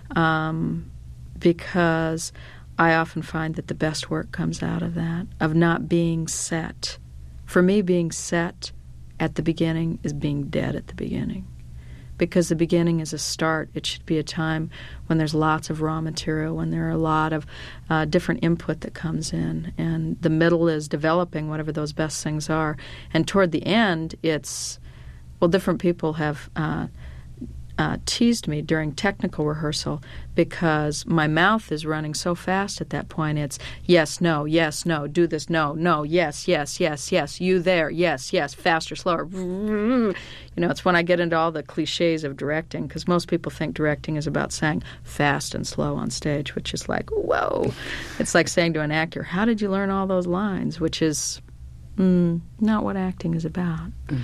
um, because I often find that the best work comes out of that, of not being set. For me, being set at the beginning is being dead at the beginning, because the beginning is a start. It should be a time when there's lots of raw material, when there are a lot of uh, different input that comes in, and the middle is developing whatever those best things are. And toward the end, it's, well, different people have uh, uh, teased me during technical rehearsal because my mouth is running so fast at that point. It's yes, no, yes, no, do this, no, no, yes, yes, yes, yes, you there, yes, yes, faster, slower. You know, it's when I get into all the cliches of directing, because most people think directing is about saying fast and slow on stage, which is like, whoa. It's like saying to an actor, how did you learn all those lines? Which is mm, not what acting is about. Mm.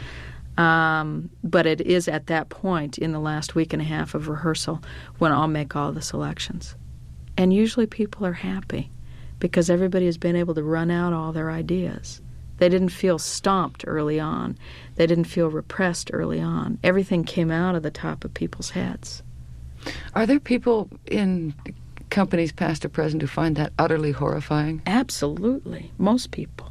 Um, but it is at that point in the last week and a half of rehearsal when I'll make all the selections. And usually people are happy because everybody has been able to run out all their ideas. They didn't feel stomped early on. They didn't feel repressed early on. Everything came out of the top of people's heads. Are there people in companies past or present who find that utterly horrifying? Absolutely. Most people.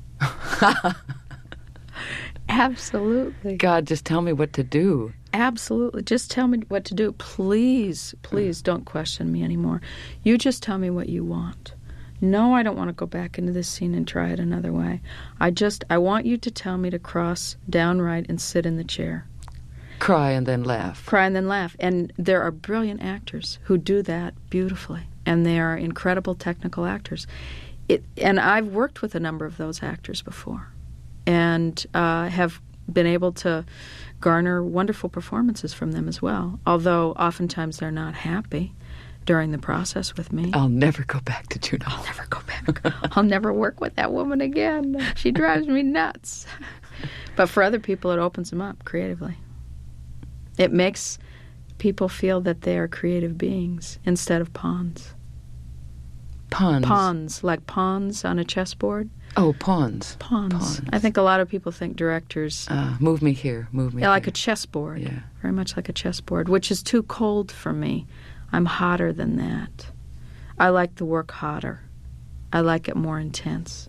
Absolutely. God, just tell me what to do. Absolutely. Just tell me what to do. Please, please don't question me anymore. You just tell me what you want. No, I don't want to go back into this scene and try it another way. I just, I want you to tell me to cross downright and sit in the chair. Cry and then laugh. Cry and then laugh. And there are brilliant actors who do that beautifully. And they are incredible technical actors. It, and I've worked with a number of those actors before, and uh, have been able to garner wonderful performances from them as well, although oftentimes they're not happy during the process with me. I'll never go back to Juno. I'll never go back. I'll never work with that woman again. She drives me nuts. But for other people, it opens them up creatively. It makes people feel that they are creative beings instead of pawns. Pawns? Pawns, like pawns on a chessboard. Oh, pawns. Pawns. Pawns. I think a lot of people think directors... Uh, move me here, move me yeah, like here. a chessboard. Yeah. Very much like a chessboard, which is too cold for me. I'm hotter than that. I like the work hotter. I like it more intense.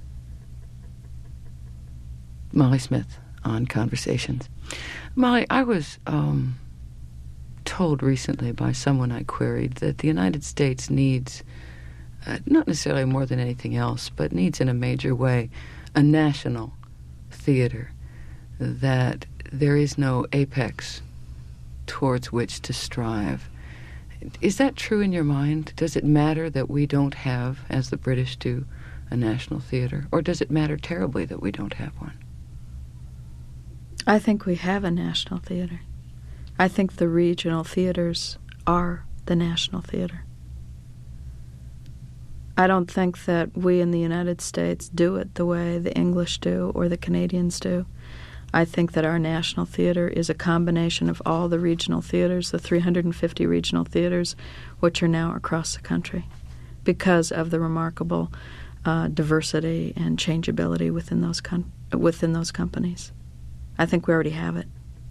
Molly Smith on Conversations. Molly, I was um, told recently by someone I queried that the United States needs... Uh, not necessarily more than anything else, but needs in a major way a national theater that there is no apex towards which to strive. Is that true in your mind? Does it matter that we don't have, as the British do, a national theater? Or does it matter terribly that we don't have one? I think we have a national theater. I think the regional theaters are the national theater. I don't think that we in the United States do it the way the English do or the Canadians do. I think that our national theater is a combination of all the regional theaters, the three hundred fifty regional theaters, which are now across the country, because of the remarkable uh, diversity and changeability within those con- within those companies. I think we already have it.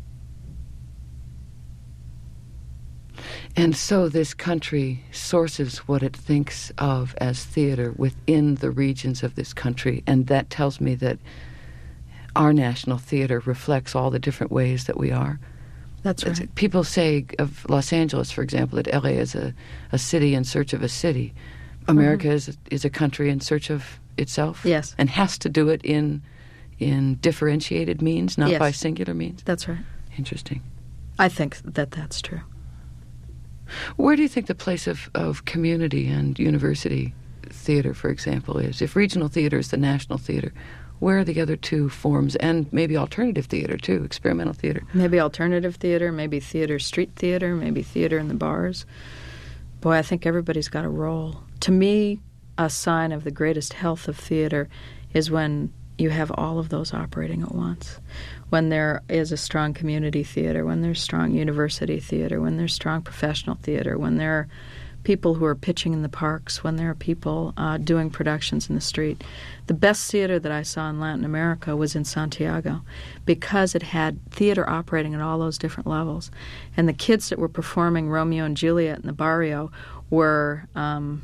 And so this country sources what it thinks of as theater within the regions of this country, and that tells me that our national theater reflects all the different ways that we are. That's right. People say of Los Angeles, for example, that L A is a, a city in search of a city. America mm-hmm. is, is a country in search of itself. Yes. And has to do it in in differentiated means, not yes. by singular means. That's right. Interesting. I think that that's true. Where do you think the place of, of community and university theater, for example, is? If regional theater is the national theater, where are the other two forms, and maybe alternative theater, too, experimental theater? Maybe alternative theater, maybe theater, street theater, maybe theater in the bars. Boy, I think everybody's got a role. To me, a sign of the greatest health of theater is when you have all of those operating at once. When there is a strong community theater, when there's strong university theater, when there's strong professional theater, when there are people who are pitching in the parks, when there are people uh, doing productions in the street. The best theater that I saw in Latin America was in Santiago, because it had theater operating at all those different levels. And the kids that were performing Romeo and Juliet in the barrio were um,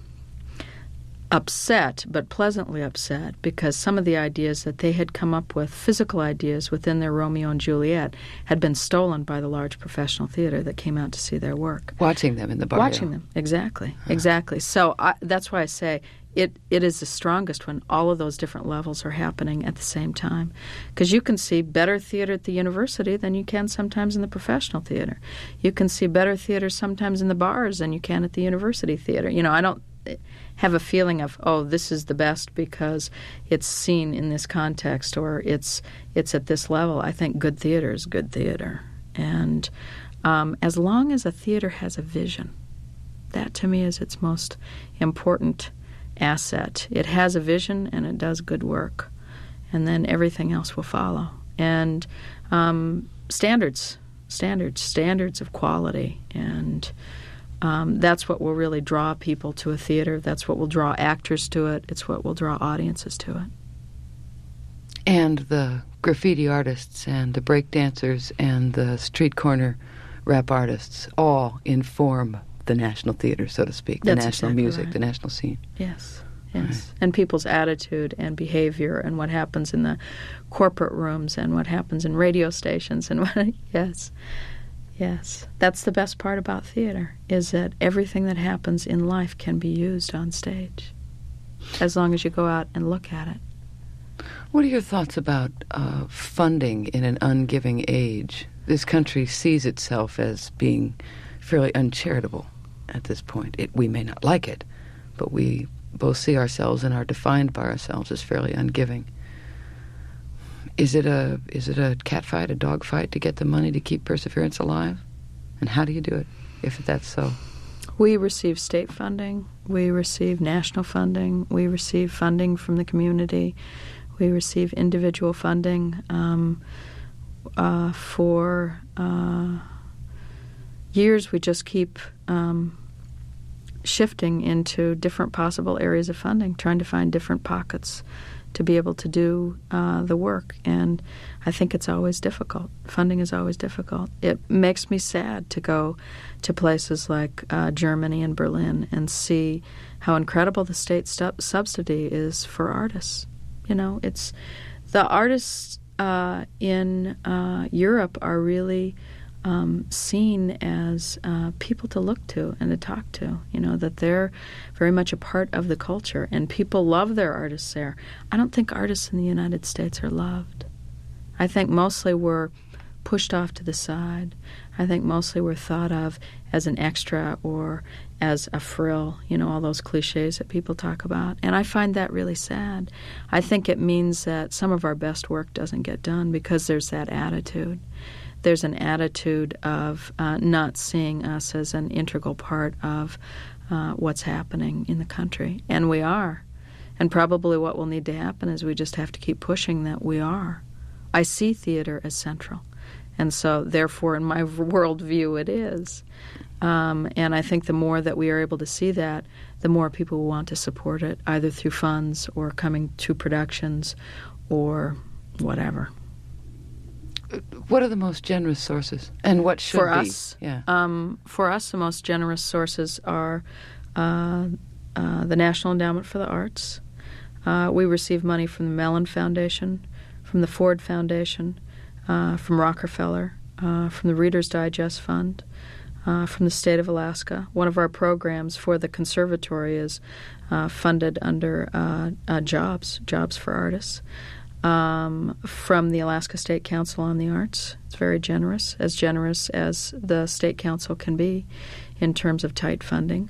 upset, but pleasantly upset, because some of the ideas that they had come up with, physical ideas within their Romeo and Juliet, had been stolen by the large professional theater that came out to see their work. Watching them in the barrio. Watching them, exactly, exactly. So I, that's why I say it, it is the strongest when all of those different levels are happening at the same time. Because you can see better theater at the university than you can sometimes in the professional theater. You can see better theater sometimes in the bars than you can at the university theater. You know, I don't have a feeling of, oh, this is the best because it's seen in this context, or it's it's at this level. I think good theater is good theater. And um, as long as a theater has a vision, that to me is its most important asset. It has a vision and it does good work, and then everything else will follow. And um, standards, standards, standards of quality, and Um, that's what will really draw people to a theater. That's what will draw actors to it. It's what will draw audiences to it. And the graffiti artists and the break dancers and the street corner rap artists all inform the national theater, so to speak, the That's national exactly music, right. the national scene. Yes, yes. Right. And people's attitude and behavior and what happens in the corporate rooms and what happens in radio stations and what, yes. Yes, that's the best part about theater, is that everything that happens in life can be used on stage, as long as you go out and look at it. What are your thoughts about uh, funding in an ungiving age? This country sees itself as being fairly uncharitable at this point. It, we may not like it, but we both see ourselves and are defined by ourselves as fairly ungiving. Is it a is it a cat fight, a dog fight to get the money to keep Perseverance alive? And how do you do it, if that's so? We receive state funding. We receive national funding. We receive funding from the community. We receive individual funding um, uh, for uh, years. We just keep um, shifting into different possible areas of funding, trying to find different pockets to be able to do uh, the work. And I think it's always difficult. Funding is always difficult. It makes me sad to go to places like uh, Germany and Berlin and see how incredible the state stu- subsidy is for artists. You know, it's the artists uh, in uh, Europe are really Um, seen as uh, people to look to and to talk to, you know, that they're very much a part of the culture, and people love their artists there. I don't think artists in the United States are loved. I think mostly we're pushed off to the side. I think mostly we're thought of as an extra or as a frill, you know, all those cliches that people talk about. And I find that really sad. I think it means that some of our best work doesn't get done because there's that attitude. There's an attitude of uh, not seeing us as an integral part of uh, what's happening in the country. And we are. And probably what will need to happen is we just have to keep pushing that we are. I see theater as central. And so, therefore, in my worldview, it is. Um, and I think the more that we are able to see that, the more people will want to support it, either through funds or coming to productions or whatever. What are the most generous sources, and what should for be? us? Yeah. Um, for us, the most generous sources are uh, uh, the National Endowment for the Arts. Uh, we receive money from the Mellon Foundation, from the Ford Foundation, uh, from Rockefeller, uh, from the Reader's Digest Fund, uh, from the state of Alaska. One of our programs for the conservatory is uh, funded under uh, uh, Jobs, Jobs for Artists. Um, from the Alaska State Council on the Arts. It's very generous, as generous as the State Council can be in terms of tight funding.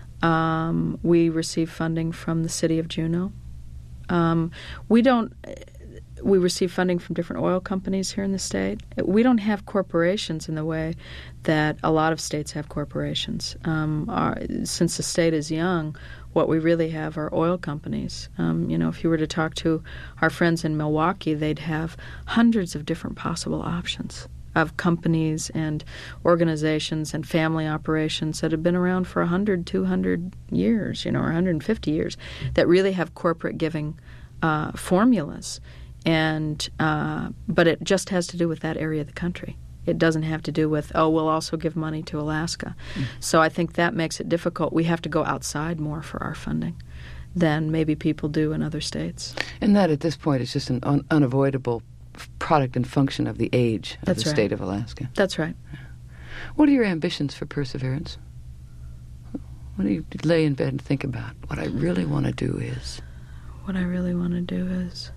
Um, we receive funding from the city of Juneau. Um, we don't. We receive funding from different oil companies here in the state. We don't have corporations in the way that a lot of states have corporations. Um, our, since the state is young, what we really have are oil companies. Um, you know, if you were to talk to our friends in Milwaukee, they'd have hundreds of different possible options of companies and organizations and family operations that have been around for one hundred, two hundred years, you know, or one hundred fifty years, that really have corporate giving uh, formulas. And uh, but it just has to do with that area of the country. It doesn't have to do with, oh, we'll also give money to Alaska. Mm. So I think that makes it difficult. We have to go outside more for our funding than maybe people do in other states. And that, at this point, is just an un- unavoidable product and function of the age of That's the right. state of Alaska. That's right. Yeah. What are your ambitions for Perseverance? What do you lay in bed and think about? What I really want to do is... What I really want to do is...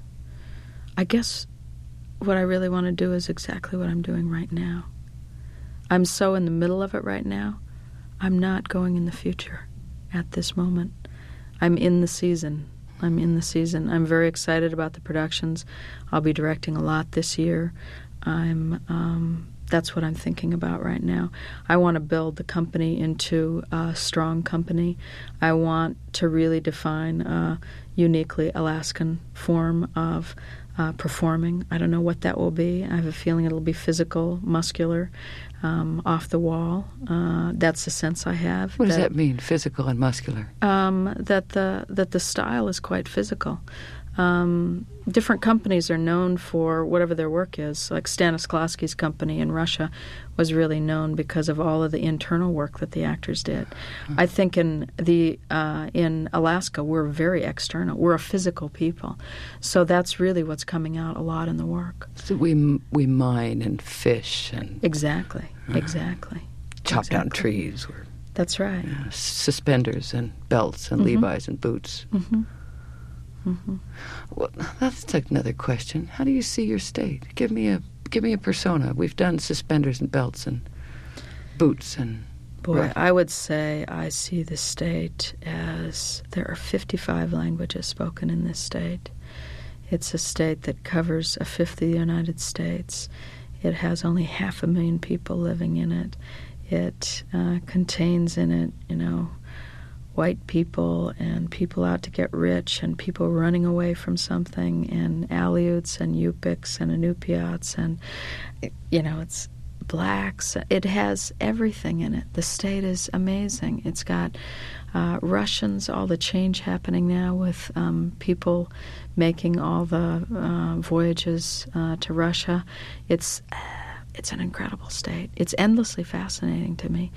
I guess... What I really want to do is exactly what I'm doing right now. I'm so in the middle of it right now. I'm not going in the future at this moment. I'm in the season. I'm in the season. I'm very excited about the productions. I'll be directing a lot this year. I'm. Um, that's what I'm thinking about right now. I want to build the company into a strong company. I want to really define a uniquely Alaskan form of Uh, performing. I don't know what that will be. I have a feeling it'll be physical, muscular, um, off the wall. Uh, that's the sense I have. What does that, that mean, physical and muscular? Um, that the that the style is quite physical. Um, different companies are known for whatever their work is. Like Stanislavski's company in Russia was really known because of all of the internal work that the actors did. I think in the uh, in Alaska we're very external. We're a physical people, so that's really what's coming out a lot in the work. So we we mine and fish and exactly, uh, exactly. Chop exactly. down trees. Or, that's right. Uh, suspenders and belts and mm-hmm. Levi's and boots. Mm-hmm. Mm-hmm. Well, that's another question. How do you see your state? Give me a give me a persona. We've done suspenders and belts and boots and... Boy, rough. I would say I see the state as there are fifty-five languages spoken in this state. It's a state that covers a fifth of the United States. It has only half a million people living in it. It uh, contains in it, you know, white people and people out to get rich and people running away from something and Aleuts and Yupiks and Inupiats and, you know, it's blacks. It has everything in it. The state is amazing. It's got uh, Russians, all the change happening now with um, people making all the uh, voyages uh, to Russia. It's... It's an incredible state. It's endlessly fascinating to me.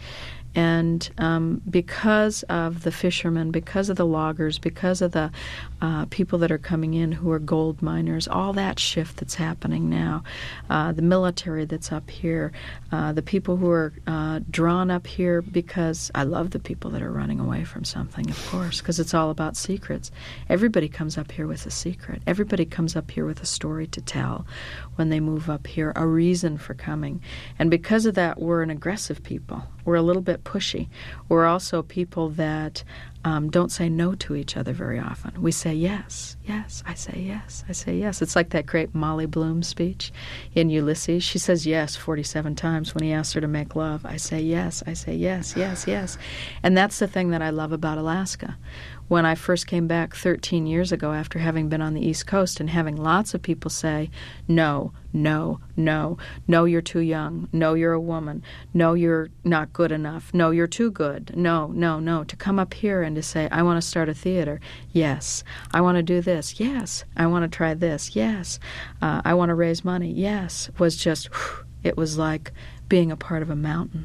And um, because of the fishermen, because of the loggers, because of the uh, people that are coming in who are gold miners, all that shift that's happening now, uh, the military that's up here, uh, the people who are uh, drawn up here because I love the people that are running away from something, of course, because it's all about secrets. Everybody comes up here with a secret. Everybody comes up here with a story to tell when they move up here, a reason for coming. And because of that, we're an aggressive people. We're a little bit pushy. We're also people that um, don't say no to each other very often. We say yes, yes, I say yes, I say yes. It's like that great Molly Bloom speech in Ulysses. She says yes forty-seven times when he asks her to make love. I say yes, I say yes, yes, yes. And that's the thing that I love about Alaska. When I first came back thirteen years ago after having been on the East Coast and having lots of people say, no, no, no, no, you're too young, no, you're a woman, no, you're not good enough, no, you're too good, no, no, no, to come up here and to say, I want to start a theater, yes, I want to do this, yes, I want to try this, yes, uh, I want to raise money, yes, was just, whew, it was like being a part of a mountain.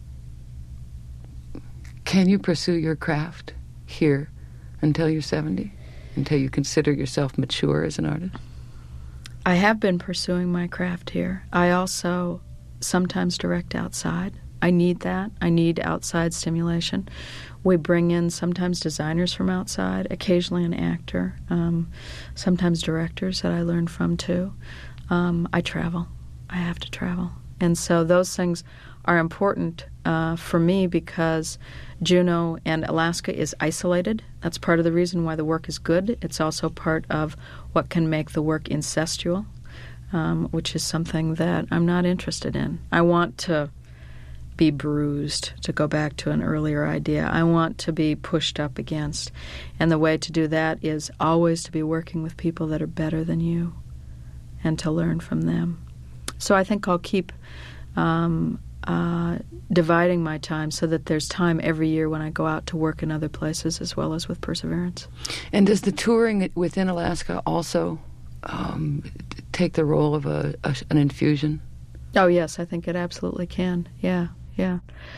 Can you pursue your craft here until you're seventy, until you consider yourself mature as an artist? I have been pursuing my craft here. I also sometimes direct outside. I need that. I need outside stimulation. We bring in sometimes designers from outside, occasionally an actor, um, sometimes directors that I learn from too. Um, I travel. I have to travel. And so those things are important uh, for me because Juneau and Alaska is isolated. That's part of the reason why the work is good. It's also part of what can make the work incestual, um, which is something that I'm not interested in. I want to be bruised, to go back to an earlier idea. I want to be pushed up against. And the way to do that is always to be working with people that are better than you and to learn from them. So I think I'll keep um, uh, dividing my time so that there's time every year when I go out to work in other places as well as with Perseverance. And does the touring within Alaska also um, take the role of a, a an infusion? Oh, yes, I think it absolutely can. Yeah, yeah.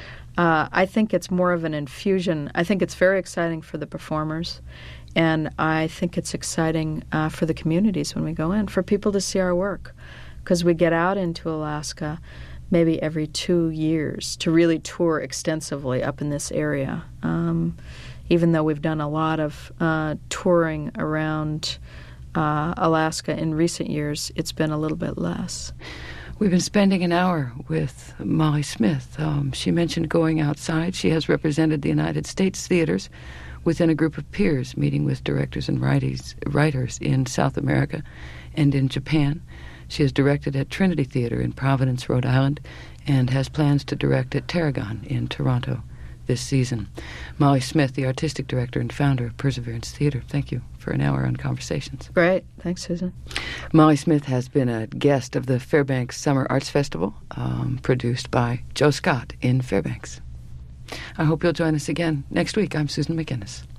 Uh, I think it's more of an infusion. I think it's very exciting for the performers, and I think it's exciting uh, for the communities when we go in, for people to see our work, because we get out into Alaska maybe every two years to really tour extensively up in this area, um, even though we've done a lot of uh, touring around uh, Alaska in recent years, it's been a little bit less. We've been spending an hour with Molly Smith. Um, she mentioned going outside. She has represented the United States theaters within a group of peers, meeting with directors and writers, writers in South America and in Japan. She has directed at Trinity Theatre in Providence, Rhode Island, and has plans to direct at Tarragon in Toronto this season. Molly Smith, the artistic director and founder of Perseverance Theatre, thank you for an hour on Conversations. Great. Thanks, Susan. Molly Smith has been a guest of the Fairbanks Summer Arts Festival, um, produced by Joe Scott in Fairbanks. I hope you'll join us again next week. I'm Susan McInnes.